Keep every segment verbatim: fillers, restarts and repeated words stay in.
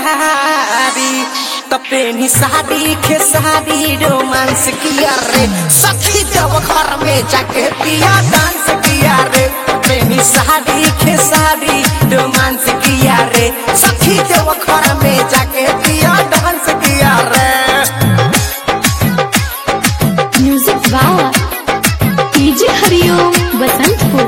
साड़ी तपेनी साड़ी के साड़ी रोमांस किया रे सखी जब घर में जाके पिया डांस किया रे तपेनी साड़ी के साड़ी रोमांस किया रे सखी जब घर में जाके पिया डांस किया रे। म्यूजिक वाह डीजे हरिओम बसंतपुर।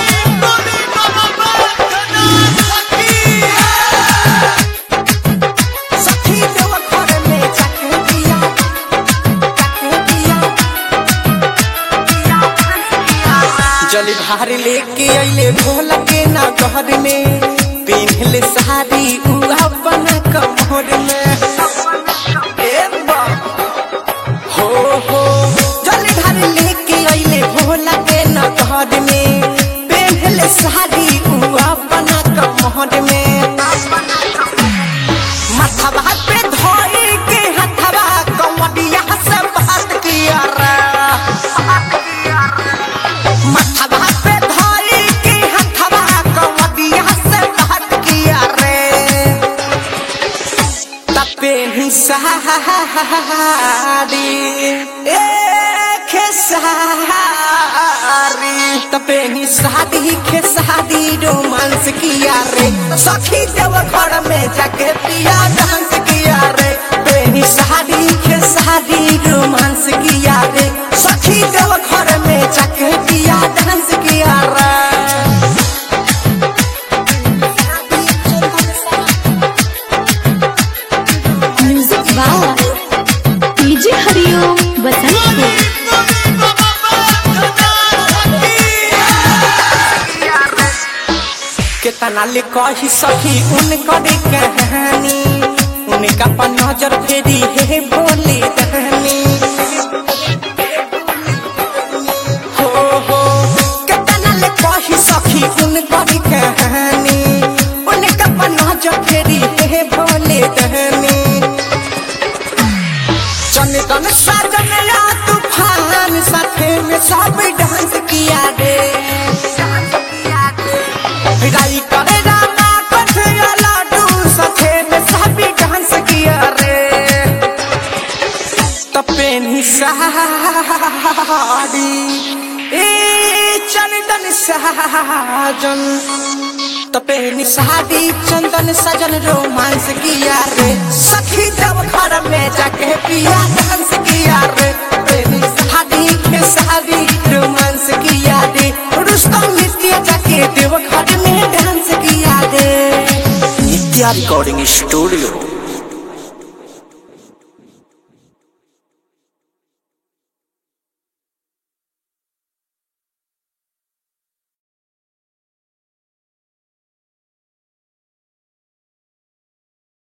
जल भार लेके अइले ढोल के ना घर में पिन्हले साड़ी उ अपन कमर में हो हो जल भार लेके अइले ढोल के ना घर में पिन्हले साड़ी उ अपन कमर में माथवा पे धोई के हथवा कमरिया से बात किया रे माथवा पे धोई के हथवा कमरिया से बात किया रे तपेनी साड़ी एक साड़ी तपेनी साड़ी के साड़ी रोमांस किया रे सखी जब घर में जाके पिया डांस किया रे पेनी साड़ी के साड़ी रोमांस किया रे सखी जब घर में जाके पिया डांस किया रे। म्यूजिक वाह डीजे हरिओम बसंतपुर। कितना ले कही सखी उनकर कहानी उनका पर नजर फेरी है बोली दहनी हो हो कितना ले कही सखी उनकर कहानी उनका पर नजर फेरी है बोली दहनी चंदन साजन या तूफान साथे में सब डांस किया रे विदाई करे राना कठिया लाडू साथे में सभी डांस किया रे तपेनी साड़ी ए चंदन साजन तपेनी साड़ी चंदन सजन रोमांस किया रे सखी जब घर में जाके पिया डांस किया रे तपेनी साड़ी के साड़ी रोमांस किया रे रुस्तम नित्य जाके देव घर में डांस किया रे। Nitya recording studio.